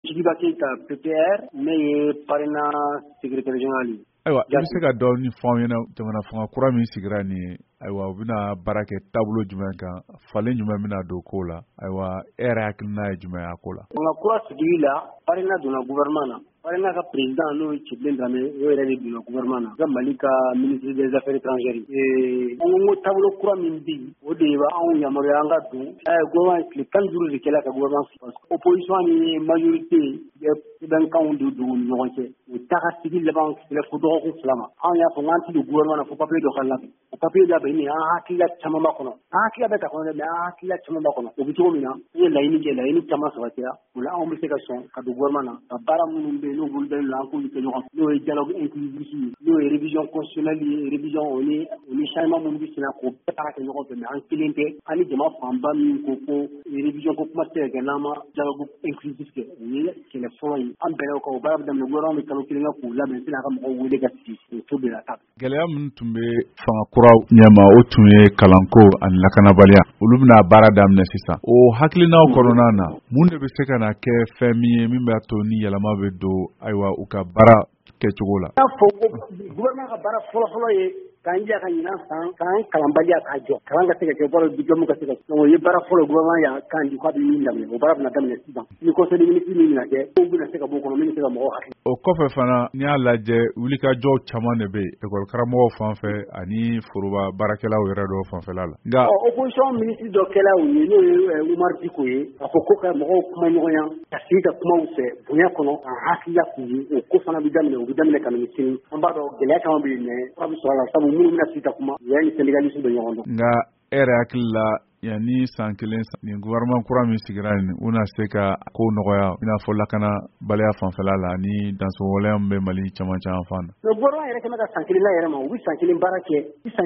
Sidiba Keita PPR ne ye parrainage secrétaire général ye. Ayiwa i bɛ se ka dɔɔni fɔ an ɲɛna jamana fanga kura min sigira nin ye ayiwa u bɛna baara kɛ taabolo jumɛn kan falen jumɛn bɛna don ko la ayiwa e yɛrɛ hakilina ye jumɛn y'a ko la. Fanga kura sigili la parrainage donna gouvernement na parrainage ka président n'o ye Cɛbilen Dramé o yɛrɛ de donna gouvernement na ka Mali ka ministre des affaires étrangères an ko taabolo kura min bi o de b'anw yamaruya an ka don gouvernement tile 15 de kɛla ka gouvernement parce que opposition ni majorité sɛbɛnkanw de don ni ɲɔgɔn cɛ o taga sigi laban kɛlɛ fo dɔgɔkun 2 ma anw y'a fɔ k'an ti don gouvernement na fo papier dɔ ka labɛn o papier labɛn ni an hakilila caman b'a kɔnɔ an hakilila bɛ ta kɔnɔ dɛ mais an hakilila caman b'a kɔnɔ o bɛ cogo min na an ye laɲini kɛ laɲini caman sabatira o la anw bɛ se ka sɔn ka don gouvernement na ka baara minnu bɛ yen n'o bolodalen don an k'olu kɛ ɲɔgɔn fɛ n'o ye dialogue inclusif ye n'o ye révision constitutionnelle ye révision o ni changement minnu bɛ sen na k'o bɛɛ baara kɛ ɲɔgɔn fɛ mais an kelen tɛ an ni jama fanba min ko révision ko kuma tɛ ka kɛ n'an ma dialogue inclusif kɛ o ye kɛlɛ fɔlɔ ye an bɛnna o kan o baara bɛ daminɛ gouvernement bɛ kalo 1 kɛ k'o labɛn sani a ka mɔgɔw wele ka sigi o to bɛ la table. Gɛlɛya minnu tun bɛ fanga kura ɲɛma o tun ye kalanko ani lakanabaliya olu bɛna baara daminɛ sisan o hakilinaw kɔnɔna na mun de bɛ se ka na kɛ fɛn min ye min b'a to ni yɛlɛma bɛ don ayiwa u ka baara kɛcogo la. N'a fɔ gouvernement ka baara fɔlɔ-fɔlɔ ye k'an jija ka ɲinan san k'an kalanbaliya k'a jɔ kalan ka se ka kɛ bɔra diplôme ka se ka o ye baara fɔlɔ gouvernement y'a kan di k'a bɛ min daminɛ o baara bɛna daminɛ sisan ni conseil des ministres min bɛna kɛ o bɛna se ka bɔ o kɔnɔ min bɛ se ka mɔgɔw hakili. O kɔfɛ fana n'i y'a lajɛ wulikajɔw caman de bɛ yen école karamɔgɔw fan fɛ ani foroba baarakɛlaw yɛrɛ dɔw fanfɛla la. Nka opposition ministre dɔ kɛla u ye n'o ye Umar Diko ye a fɔ ko ka mɔgɔw kuma ɲɔgɔnya ka sigi ka kumaw fɛ bonya kɔnɔ ka hakilila k'u ye o ko fana bɛ daminɛ o bɛ daminɛ kabini sini an b'a dɔn gɛlɛya caman bɛ yen mais fura bɛ sɔrɔ a la sabu minnu bɛna sigi ka kuma u y'a ni syndicalistes bɛ ɲɔgɔn dɔn. Nka e yɛrɛ hakili la yanni san kelen nin gouvernement kura min sigira nin u na se ka ko nɔgɔya i n'a fɔ lakanabaliya fanfɛla la ni dansɔgɔwaleya min bɛ Mali caman fan na. Mais gouvernement yɛrɛ kɛmɛ ka san kelen la yɛrɛ ma u bɛ san kelen baara kɛ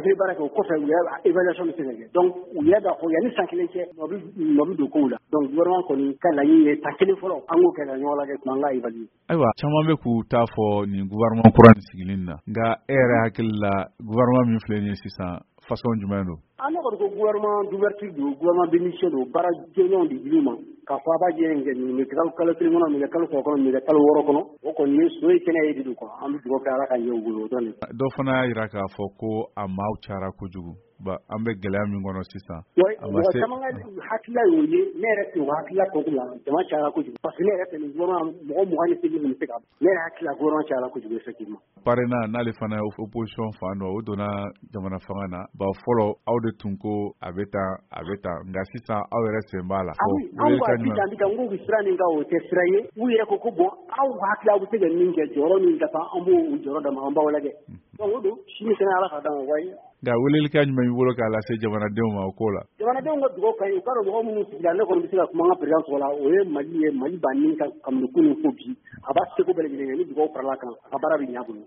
o kɔfɛ u y'a évaluation bɛ se ka kɛ donc u y'a dɔn ko yanni san kelen cɛ nɔ bɛ don kow la donc gouvernement kɔni ka laɲini ye san kelen fɔlɔ an k'o kɛ ka ɲɔgɔn lajɛ kuma an k'a évaluer. Ayiwa caman bɛ k'u t'a fɔ nin gouvernement kura nin sigilin na nka e yɛrɛ hakili la gouvernement min filɛ nin ye sisan façon jumɛn don. An ne kɔni ko gouvernement d'ouverture don gouvernement d'émission don baara jɔnjɔnw de dil'u ma k'a fɔ a b'a jɛ kɛ nin bɛ kalo 1 kɔnɔ nin bɛ kalo 2 kɔnɔ nin bɛ kalo 6 kɔnɔ o kɔni ye so ye kɛnɛ ye de don quoi an bɛ dugawu kɛ Ala ka ɲɛ u bolo o dɔrɔn de. Dɔ fana y'a jira k'a fɔ ko a maaw cayara kojugu an bɛ gɛlɛya min kɔnɔ sisan. Mɔgɔ caman ka hakilila y'o ye ne yɛrɛ tɛ o hakilila tɔ la jama cayara kojugu parce que ne yɛrɛ tɛ nin gouvernement mɔgɔ 28 min bɛ se ka ne yɛrɛ hakilila gouvernement cayara kojugu effectivement. Parrainage n'ale fana ye opposition fan dɔ o donna jamana fanga na fɔlɔ aw de tun ko a bɛ tan nka sisan aw yɛrɛ sen b'a la. Anw b'a bi tan n k'u bɛ sira min kan o tɛ sira ye u yɛrɛ ko bon aw hakili aw bɛ se ka min kɛ jɔyɔrɔ min ka kan an b'o jɔyɔrɔ d'a ma an b'aw lajɛ donc o don sini fana Ala ka d'an ma wayi. Nka welelikan jumɛn b'i bolo k'a lase jamanadenw ma o ko la. Jamanadenw ka dugawu ka ɲi u k'a dɔn mɔgɔ minnu sigira ne kɔni bɛ se ka kuma an ka président tɔgɔ la o ye Mali b'a ni ka kamaleku ni fo bi a b'a seko bɛɛ lajɛlen kɛ ni dugawu farala kan a ka baara bɛ ɲɛ a bolo.